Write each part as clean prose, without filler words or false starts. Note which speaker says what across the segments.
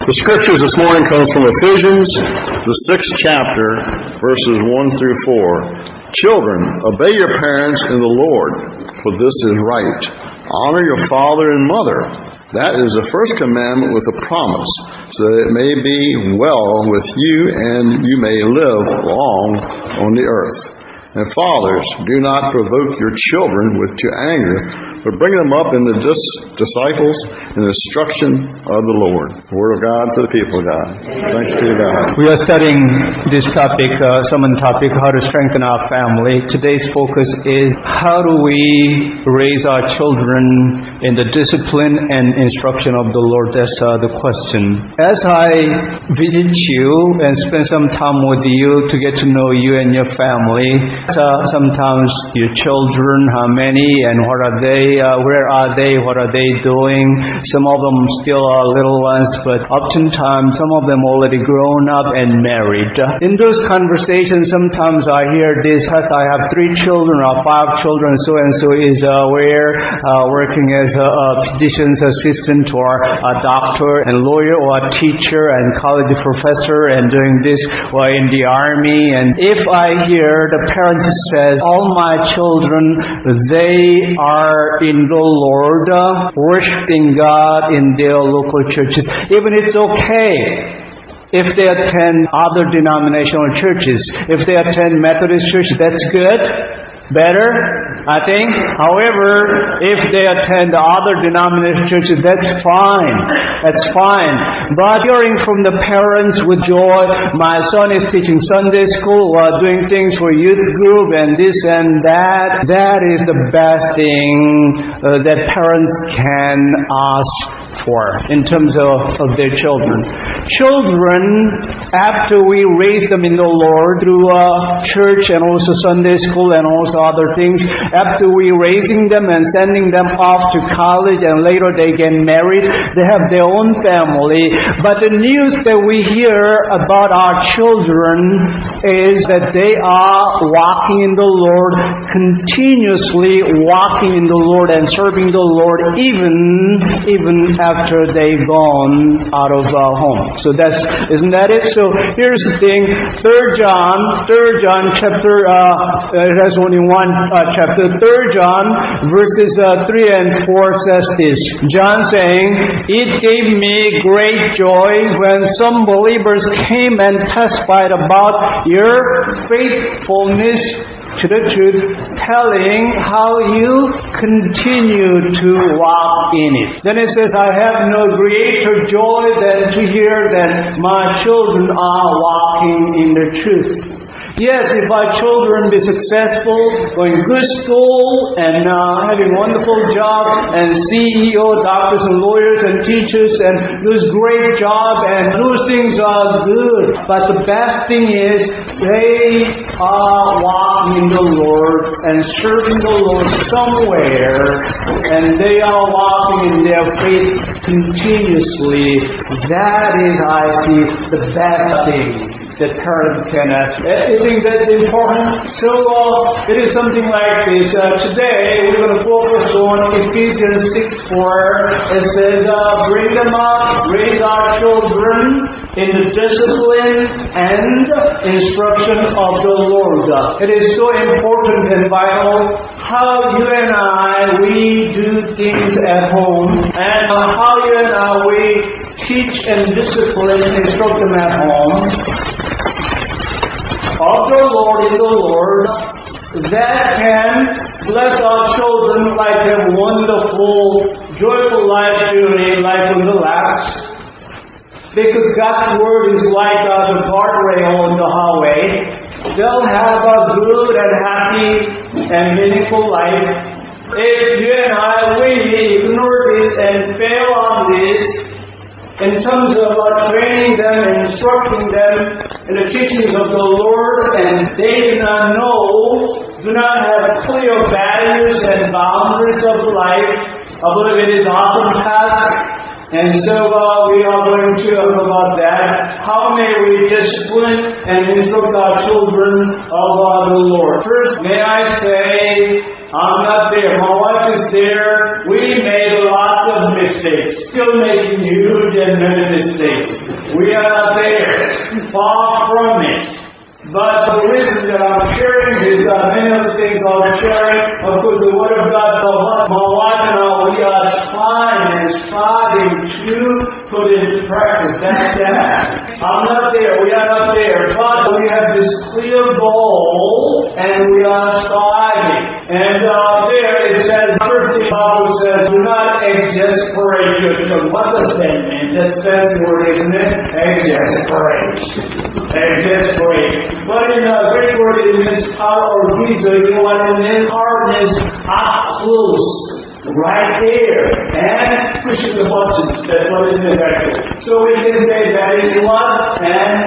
Speaker 1: The scriptures this morning comes from Ephesians, the 6th chapter, verses 1 through 4. Children, obey your parents in the Lord, for this is right. Honor your father and mother. That is the first commandment with a promise, so that it may be well with you and you may live long on the earth. And fathers, do not provoke your children to anger, but bring them up in the disciples and the instruction of the Lord. The word of God for the people of God. Thanks be to God.
Speaker 2: We are studying this topic, sermon topic, how to strengthen our family. Today's focus is how do we raise our children in the discipline and instruction of the Lord. That's the question. As I visit you and spend some time with you to get to know you and your family, sometimes your children, how many and what are they, where are they, what are they doing? Some of them still are little ones, but oftentimes some of them already grown up and married. In those conversations, sometimes I hear this, I have 3 children or 5 children, so and so is working as a physician's assistant or a doctor and lawyer or a teacher and college professor and doing this or in the army. And if I hear the parents says, all my children, they are in the Lord, worshiping God in their local churches. Even it's okay if they attend other denominational churches. If they attend Methodist church, that's good. Better, I think. However, if they attend other denominational churches, that's fine. That's fine. But hearing from the parents with joy, my son is teaching Sunday school or doing things for youth group and this and that, that is the best thing that parents can ask for in terms of their children. Children, after we raise them in the Lord through church and also Sunday school and also other things, after we raising them and sending them off to college and later they get married, they have their own family. But the news that we hear about our children is that they are walking in the Lord, continuously walking in the Lord and serving the Lord even after they've gone out of home. So isn't that it? So here's the thing. 3 John chapter, it has only one chapter. 3 John verses 3 and 4 says this. John saying, it gave me great joy when some believers came and testified about your faithfulness to the truth, telling how you continue to walk in it. Then it says, I have no greater joy than to hear that my children are walking in the truth. Yes, if our children be successful, going good school, and having wonderful job, and CEO, doctors and lawyers and teachers, and do a great job, and those things are good. But the best thing is, they are walking in the Lord and serving the Lord somewhere, and they are walking in their faith continuously. That is, I see, the best thing that parents can ask. I think that's important. So it is something like this. Today we're going to focus on Ephesians 6:4. It says, bring them up, raise our children in the discipline and instruction of the Lord. It is so important and vital how you and I, we do things at home, and how you and I, we teach and discipline and instruct them at home of the Lord in the Lord, that can bless our children like a wonderful, joyful life journey, life on the laps. Because God's Word is like the guardrail on the highway. They'll have a good and happy and meaningful life. If you and I, we ignore this and fail on this, in terms of training them and instructing them in the teachings of the Lord, and they do not know, do not have clear values and boundaries of life, I believe it is an awesome task. And so we are going to talk about that. How may we discipline and instruct our children of the Lord? First, may I say, I'm not there. My wife is there. We made a lot of mistakes. Still making huge and many mistakes.
Speaker 3: mistakes. We are not there. Far from it. But the reason that I'm sharing is many of the things I'm sharing, of course, the Word of God, my wife and I, we are striving to put into practice. That's that. I'm not there. We are not there. But we have this clear goal, and we are striving. And there it says, first thing the Bible says, do not exasperate your children. What does that mean? That's that word, isn't it? Exasperate. Exasperate. But in the Greek word, it means argizo. You know what it means? Hardness, up close, right there, and pushing the buttons. That's what it means right there. So we can say that is what?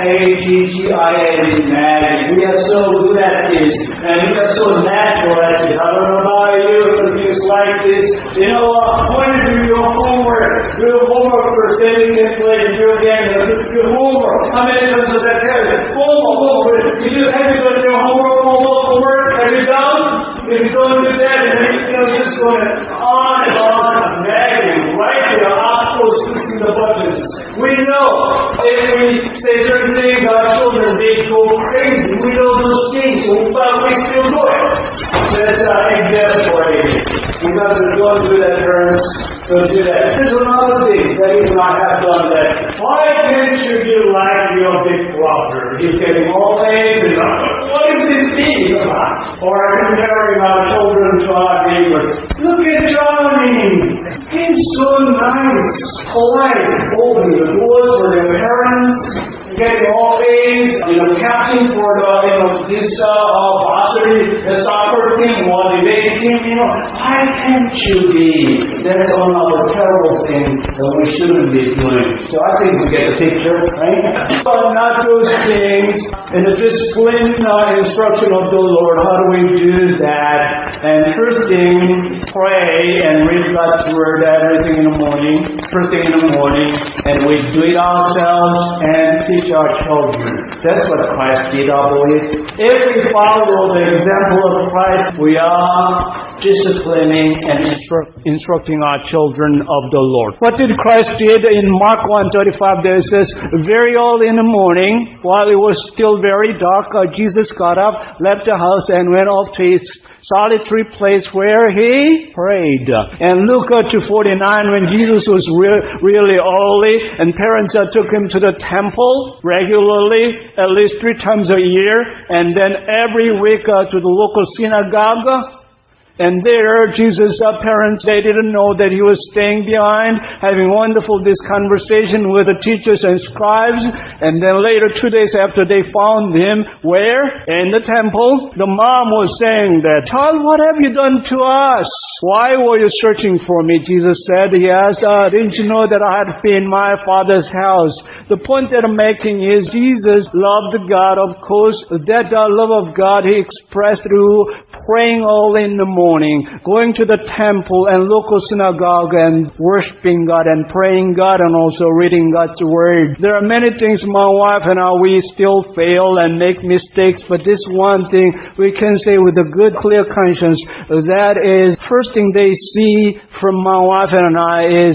Speaker 3: M-A-G-G-I-A, magic. We are so good at this, and we are so natural at it. I don't know about you, but things like this. You know what? When you do your homework, first, then you can play the video game, and do your homework. How many times does that tell you? Homework. Have you done your homework? Have you done? If you don't do that, then just going on and on, nagging, right there, up close, pushing the buttons. We know if we say certain things, our children, they go crazy. We know those things, but we still do it. That's exasperating. Because we don't do that, parents. Don't do that. Here's another thing that you and I have done that. Why can't you be like your big brother? He's getting all A's and what is this being about? Or comparing our children to our neighbors. Look at Johnny. He's so nice, polite, opening the doors for their parents, getting all A's, captain for this varsity, the soccer team, or the debate team. Why can't you be? That's one of the terrible things that we shouldn't be doing. So I think we get the picture, right? But not those things. In the discipline instruction of the Lord, how do we do that? And first thing, pray and read God's Word everything in the morning, first thing in the morning, and we do it ourselves and teach our children. That's what Christ did, I believe. If we follow the example of Christ, we are disciplining and instructing our children of the Lord. What did Christ did in Mark 1:35? There it says, very early in the morning, while it was still very dark, Jesus got up, left the house, and went off to his solitary place where he prayed. And Luke 2:49, when Jesus was really early, and parents took him to the temple regularly, at least 3 times a year, and then every week to the local synagogue. And there, Jesus' parents, they didn't know that he was staying behind, having this conversation with the teachers and scribes. And then later, 2 days after they found him, where? In the temple. The mom was saying that, child, what have you done to us? Why were you searching for me? Jesus said, he asked, didn't you know that I had been in my Father's house? The point that I'm making is Jesus loved God, of course. That love of God he expressed through praying early in the morning, going to the temple and local synagogue and worshiping God and praying God and also reading God's Word. There are many things my wife and I, we still fail and make mistakes, but this one thing we can say with a good, clear conscience, that is, first thing they see from my wife and I is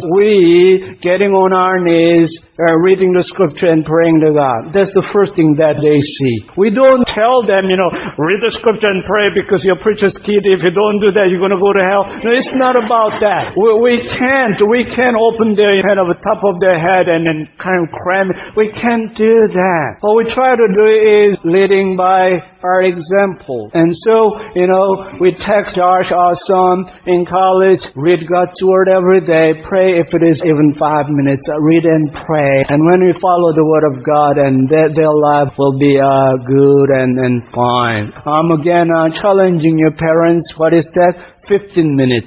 Speaker 3: we getting on our knees, reading the Scripture and praying to God. That's the first thing that they see. We don't tell them, read the Scripture and pray because your preacher's kid, if you don't do that, you're going to go to hell. No, it's not about that. We can't open their head over top of their head and then kind of cram it. We can't do that. What we try to do is leading by our example. And so, we text Josh, our son, in college, read God's Word every day, pray if it is even 5 minutes, read and pray. And when we follow the Word of God, and their life will be good and fine. Again, challenging your parents. What is that? 15 minutes.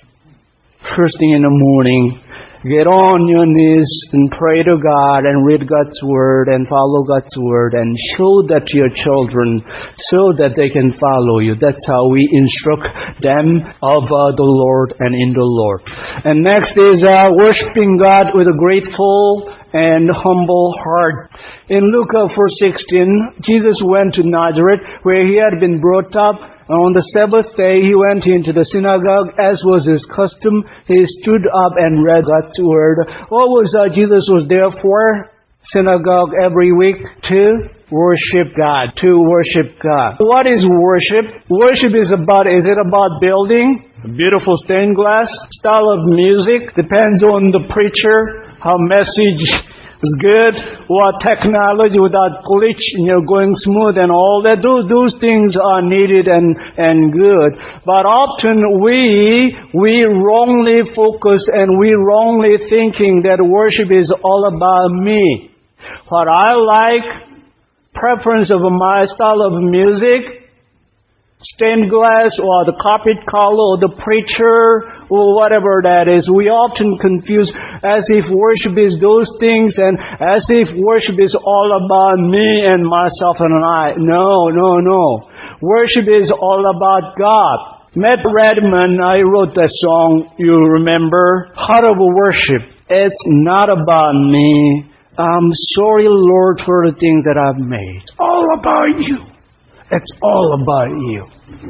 Speaker 3: First thing in the morning, get on your knees and pray to God and read God's Word and follow God's Word and show that to your children so that they can follow you. That's how we instruct them of the Lord and in the Lord. And next is worshiping God with a grateful and humble heart. In Luke 4:16, Jesus went to Nazareth where he had been brought up,
Speaker 2: On the Sabbath day, he went into the synagogue, as was his custom. He stood up and read God's word. What was Jesus was there for? Synagogue every week to worship God. To worship God. What is worship? Worship is it about building? Beautiful stained glass? Style of music? Depends on the preacher. How message is good, what technology without glitch, going smooth and all that. Those things are needed and good. But often we wrongly focus and we wrongly thinking that worship is all about me. What I like, preference of my style of music, stained glass or the carpet color or the preacher or whatever that is. We often confuse as if worship is those things and as if worship is all about me and myself and I. No. Worship is all about God. Matt Redman, I wrote that song, you remember? Heart of Worship. It's not about me. I'm sorry, Lord, for the things that I've made. It's all about you. It's all about you.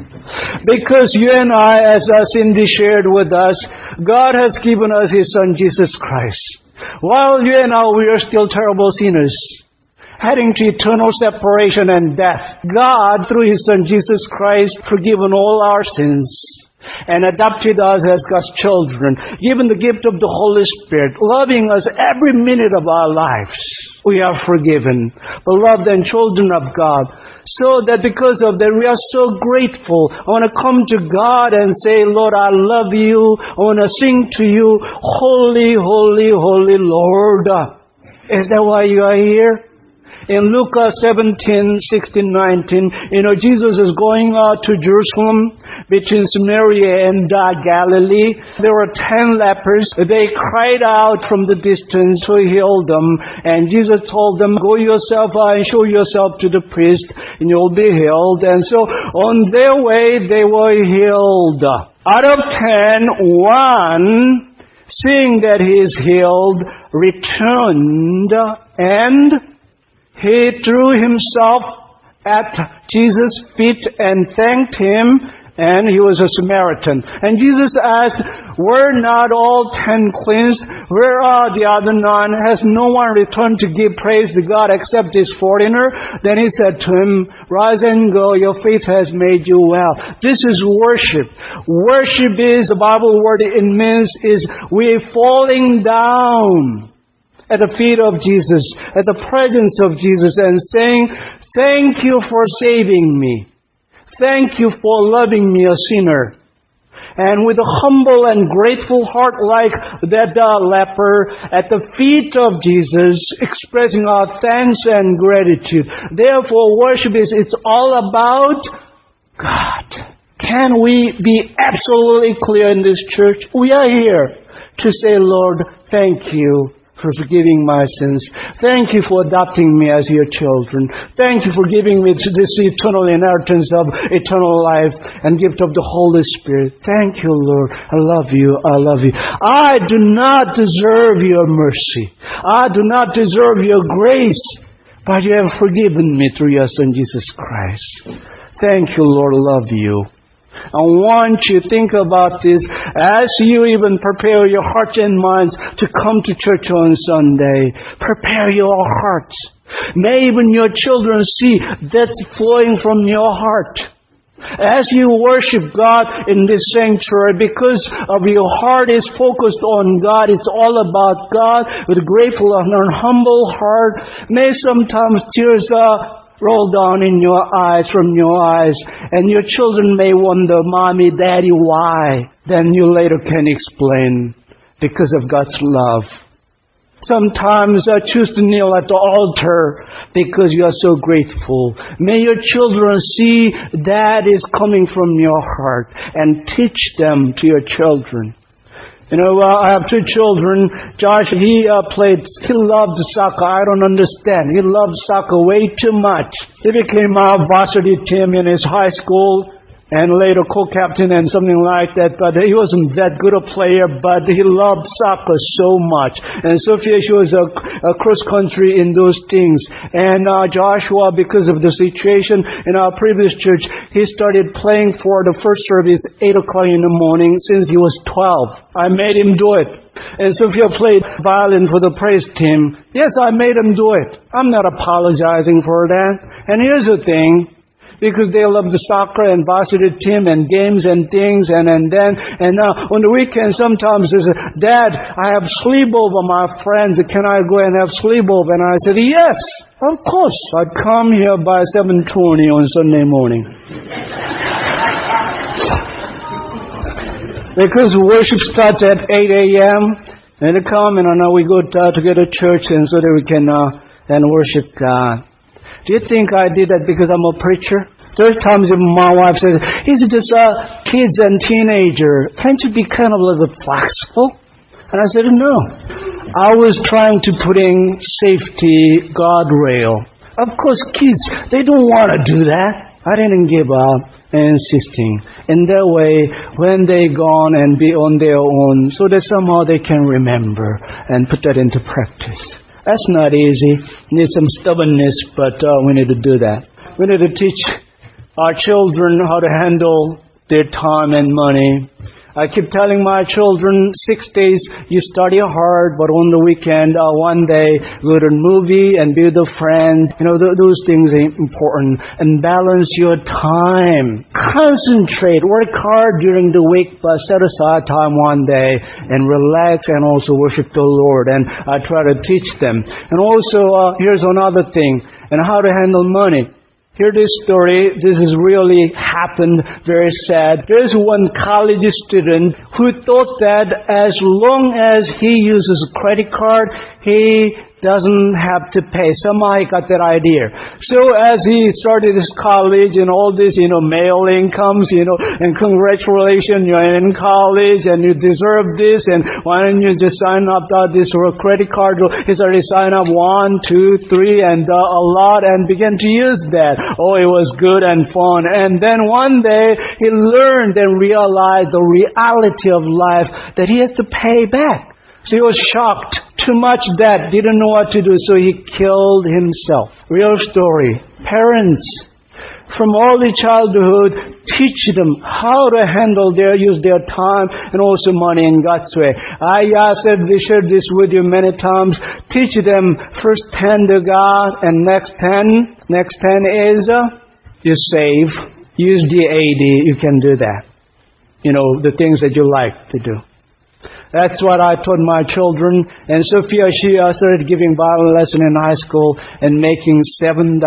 Speaker 2: Because you and I, as Cindy shared with us, God has given us His Son, Jesus Christ. While you and I, we are still terrible sinners, heading to eternal separation and death. God, through His Son, Jesus Christ, forgiven all our sins and adopted us as God's children, given the gift of the Holy Spirit, loving us every minute of our lives. We are forgiven, beloved and children of God. So that because of that, we are so grateful. I want to come to God and say, Lord, I love you. I want to sing to you, holy, holy, holy Lord. Is that why you are here? In Luke 17, 16, 19, Jesus is going to Jerusalem between Samaria and Galilee. There were 10 lepers. They cried out from the distance to heal them. And Jesus told them, go yourself and show yourself to the priest and you'll be healed. And so on their way, they were healed. Out of 10, one, seeing that he is healed, returned and he threw himself at Jesus' feet and thanked Him, and he was a Samaritan. And Jesus asked, were not all 10 cleansed? Where are the other 9? Has no one returned to give praise to God except this foreigner? Then He said to him, rise and go, your faith has made you well. This is worship. Worship is, the Bible word it means is we're falling down at the feet of Jesus, at the presence of Jesus, and saying, thank you for saving me. Thank you for loving me, a sinner. And with a humble and grateful heart like that leper at the feet of Jesus, expressing our thanks and gratitude. Therefore, worship it's all about God. Can we be absolutely clear in this church? We are here to say, Lord, thank you for forgiving my sins. Thank you for adopting me as your children. Thank you for giving me this eternal inheritance of eternal life and gift of the Holy Spirit. Thank you, Lord. I love you. I love you. I do not deserve your mercy. I do not deserve your grace, but you have forgiven me through your Son, Jesus Christ. Thank you, Lord. I love you. I want you to think about this as you even prepare your hearts and minds to come to church on Sunday. Prepare your hearts. May even your children see that's flowing from your heart. As you worship God in this sanctuary, because of your heart is focused on God, it's all about God, with a grateful and humble heart, may sometimes tears roll down in your eyes, from your eyes, and your children may wonder, Mommy, Daddy, why? Then you later can explain, because of God's love. Sometimes I choose to kneel at the altar because you are so grateful. May your children see that is coming from your heart and teach them to your children. I have 2 children. Josh, he loved soccer. I don't understand. He loved soccer way too much. He became our varsity team in his high school.
Speaker 3: and later co-captain and something like that. But he wasn't that good a player, but he loved soccer so much. And Sophia, she was a cross-country in those things. And Joshua, because of the situation in our previous church, he started playing for the first service 8 o'clock in the morning since he was 12. I made him do it. And Sophia played violin for the praise team. Yes, I made him do it. I'm not apologizing for that. And here's the thing. Because they love the soccer and varsity team and games and things. And on the weekend, sometimes they say, Dad, I have sleepover, my friends. Can I go and have sleepover? And I said, yes, of course. I'd come here by 7:20 on Sunday morning. Because worship starts at 8 a.m. And they come and we go to get a church and so that we can and worship God. Do you think I did that because I'm a preacher? There are times my wife says, "Is it just kids and teenager? Can't you be kind of a little flexible?" And I said, "No. I was trying to put in safety guardrail. Of course, kids, they don't want to do that. I didn't give up and insisting. In that way, when they gone and be on their own, so that somehow they can remember and put that into practice." That's not easy. Need some stubbornness, but we need to do that. We need to teach our children how to handle their time and money. I keep telling my children, 6 days you study hard, but on the weekend, one day go to a movie and be with the friends. Those things are important. And balance your time. Concentrate. Work hard during the week, but set aside time one day and relax and also worship the Lord. And I try to teach them. And also, here's another thing, and how to handle money. Hear this story. This has really happened. Very sad. There's one college student who thought that as long as he uses a credit card, he doesn't have to pay. Somehow he got that idea. So as he started his college and all this, mailing comes, and congratulations, you're in college and you deserve this, and why don't you just sign up this for a credit card? He started signing up 1, 2, 3 and a lot and began to use that. Oh, it was good and fun. And then one day he learned and realized the reality of life that he has to pay back. So he was shocked. Too much debt. Didn't know what to do. So he killed himself. Real story. Parents, from early childhood, teach them how to use their time and also money in God's way. I said we shared this with you many times. Teach them first 10 to God and next 10 is you save. Use the 80. You can do that. The things that you like to do. That's what I taught my children. And Sophia, she started giving Bible lesson in high school and making $7.30,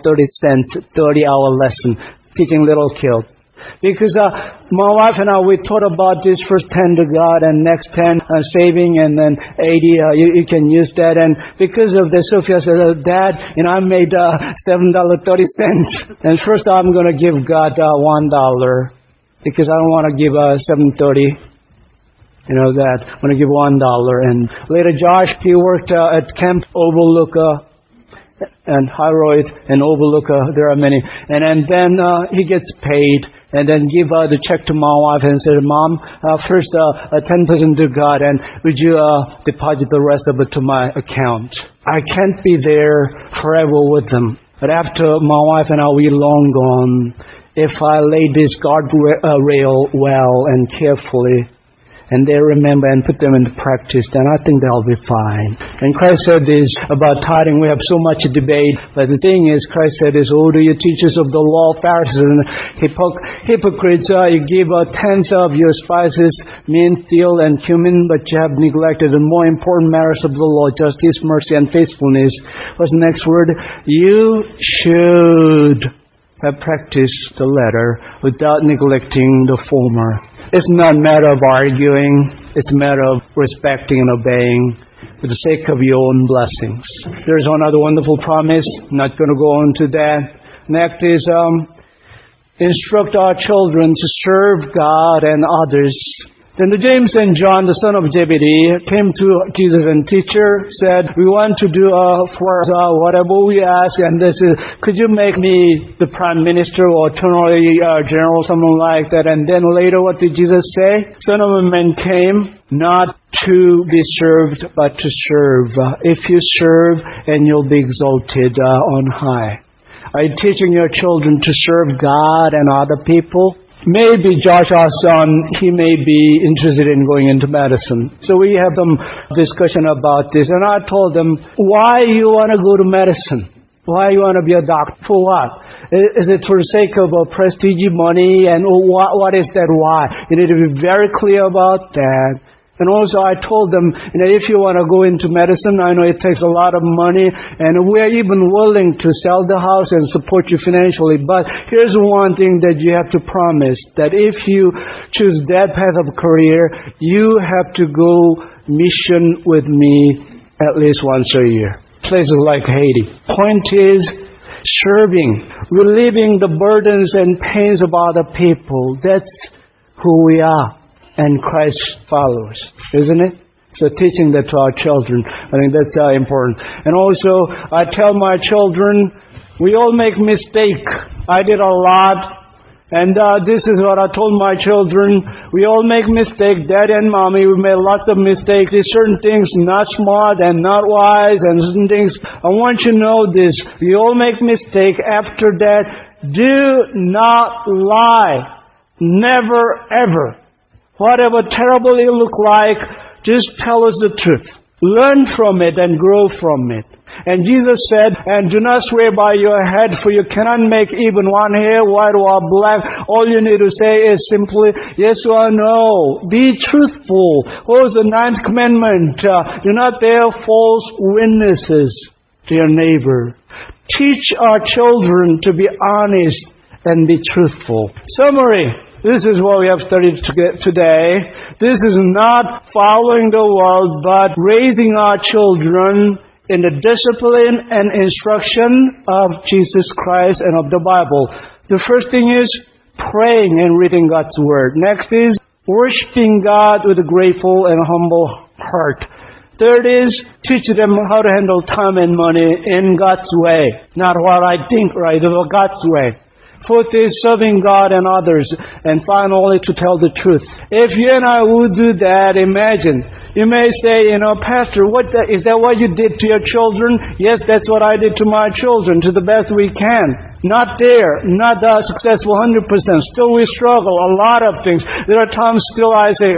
Speaker 3: 30-hour lesson, teaching little kids. Because my wife and I, we taught about this first 10 to God and next 10 saving and then 80, you can use that. And because of this, Sophia said, Dad, I made $7.30. And first I'm going to give God $1 because I don't want to give $7.30. That I'm going to give $1. And later Josh, he worked at Camp Overlooker and Hyroid and Overlooker. There are many. And then he gets paid and then give the check to my wife and said, Mom, first 10% to God and would you deposit the rest of it to my account? I can't be there forever with them. But after my wife and I, we long gone, if I lay this guardrail well and carefully, and they remember and put them into practice, then I think they'll be fine. And Christ said this about tithing. We have so much debate, but the thing is, Christ said this, "Oh, do you teachers of the law, Pharisees and hypocrites, you give a tenth of your spices, mint, dill, and cumin, but you have neglected the more important matters of the law, justice, mercy, and faithfulness." What's the next word? You should have practiced the latter without neglecting the former. It's not a matter of arguing. It's a matter of respecting and obeying for the sake of your own blessings. There's another wonderful promise. I'm not going to go on to that. Next is instruct our children to serve God and others
Speaker 2: Then the James and John, the son of Zebedee, came to Jesus and teacher said, we want to do for whatever we ask, and this is, could you make me the prime minister or attorney general, something like that? And then later, what did Jesus say? Son of a man came not to be served, but to serve. If you serve, and you'll be exalted on high. Are you teaching your children to serve God and other people? Maybe Josh, our son, he may be interested in going into medicine. So we have some discussion about this. And I told them, why you want to go to medicine? Why you want to be a doctor? For what? Is it for the sake of prestige, money? And what is that why? You need to be very clear about that. And also I told them, if you want to go into medicine, I know it takes a lot of money, and we're even willing to sell the house and support you financially. But here's one thing that you have to promise, that if you choose that path of career, you have to go mission with me at least once a year. Places like Haiti. Point is, serving, relieving the burdens and pains of other people. That's who we are. And Christ followers, isn't it? So teaching that to our children, I think that's important. And also, I tell my children, we all make mistakes. I did a lot. And this is what I told my children. We all make mistakes. Dad and Mommy, we made lots of mistakes. There's certain things not smart and not wise, and certain things. I want you to know this. We all make mistakes. After that, do not lie. Never, ever. Whatever terrible it look like, just tell us the truth. Learn from it and grow from it. And Jesus said, and do not swear by your head, for you cannot make even one hair white or black. All you need to say is simply yes or no. Be truthful. What was the 9th commandment? Do not bear false witnesses to your neighbor. Teach our children to be honest and be truthful. Summary. This is what we have studied today. This is not following the world, but raising our children in the discipline and instruction of Jesus Christ and of the Bible. The first thing is praying and reading God's Word. Next is worshiping God with a grateful and humble heart. Third is teach them how to handle time and money in God's way. Not what I think, right, but God's way. Fourth is serving God and others. And finally, to tell the truth. If you and I would do that, imagine. You may say, Pastor, is that what you did to your children? Yes, that's what I did to my children, to the best we can. Not there, not successful 100%. Still we struggle, a lot of things. There are times still I say,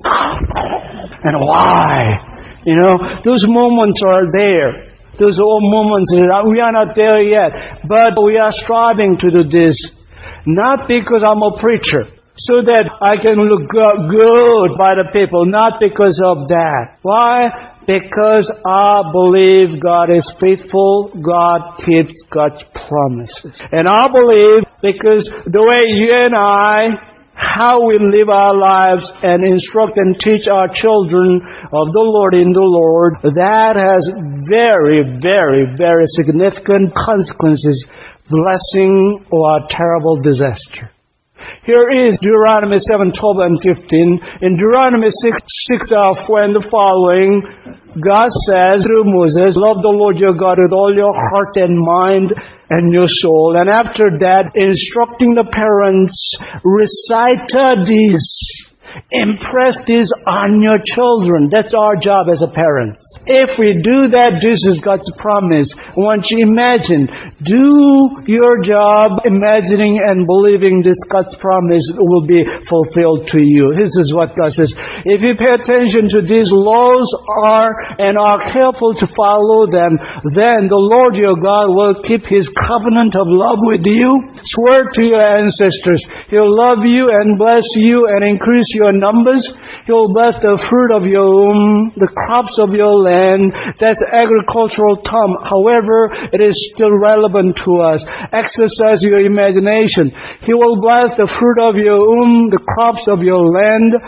Speaker 2: and why? Those moments are there. Those are all moments. We are not there yet. But we are striving to do this. Not because I'm a preacher, so that I can look good by the people. Not because of that. Why? Because I believe God is faithful. God keeps God's promises. And I believe because the way you and I, how we live our lives and instruct and teach our children of the Lord in the Lord, that has very, very, very significant consequences, blessing or terrible disaster. Here is Deuteronomy 7:12 and 15. In Deuteronomy 6:4 and the following, God says through Moses, love the Lord your God with all your heart and mind and your soul. And after that, instructing the parents, recite these. Impress this on your children. That's our job as a parent. If we do that, this is God's promise. I want you to imagine. Do your job imagining and believing that God's promise will be fulfilled to you. This is what God says. If you pay attention to these laws and are careful to follow them, then the Lord your God will keep His covenant of love with you. Swear to your ancestors. He'll love you and bless you and increase your numbers. He'll bless the fruit of your womb, the crops of your land. That's agricultural term. However, it is still relevant to us. Exercise your imagination. He will bless the fruit of your womb, the crops of your land,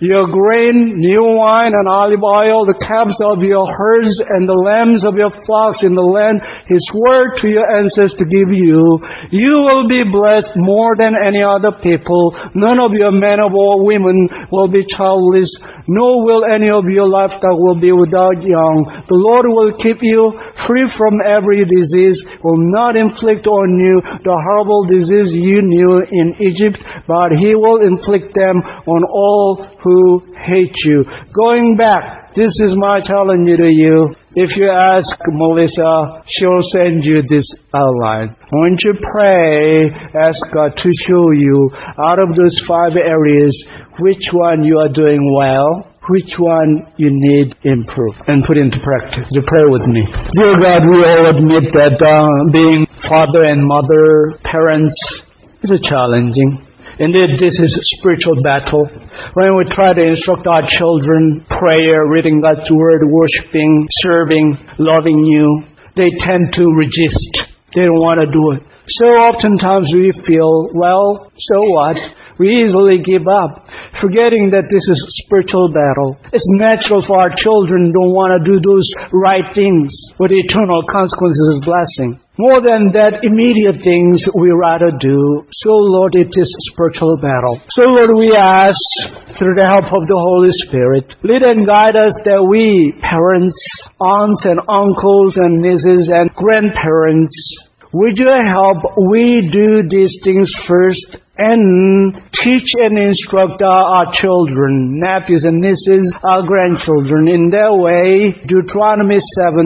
Speaker 4: your grain, new wine, and olive oil, the calves of your herds, and the lambs of your flocks in the land He swore to your ancestors to give you. You will be blessed more than any other people. None of your men or women will be childless, nor will any of your livestock will be without young. The Lord will keep you free from every disease, will not inflict on you the horrible disease you knew in Egypt, but He will inflict them on all who hate you. Going back, this is my challenge to you. If you ask Melissa, she'll send you this outline. When you pray, ask God to show you out of those 5 areas which one you are doing well, which one you need improve, and put into practice. You pray with me. Dear God, we all admit that being father and mother, parents, is challenging. Indeed, this is a spiritual battle. When we try to instruct our children, prayer, reading God's Word, worshiping, serving, loving you, they tend to resist. They don't want to do it. So oftentimes we feel, well, so what? We easily give up, forgetting that this is a spiritual battle. It's natural for our children don't want to do those right things with eternal consequences of blessing. More than that, immediate things we rather do. So, Lord, it is a spiritual battle. So, Lord, we ask, through the help of the Holy Spirit, lead and guide us that we, parents, aunts and uncles and nieces and grandparents, would you help we do these things first and teach and instruct our children, nephews and nieces, our grandchildren in their way, Deuteronomy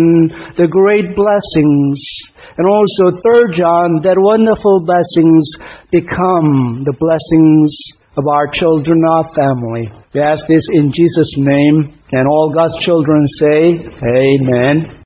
Speaker 4: 7, the great blessings, and also 3 John, that wonderful blessings become the blessings of our children, our family. We ask this in Jesus' name, and all God's children say, Amen.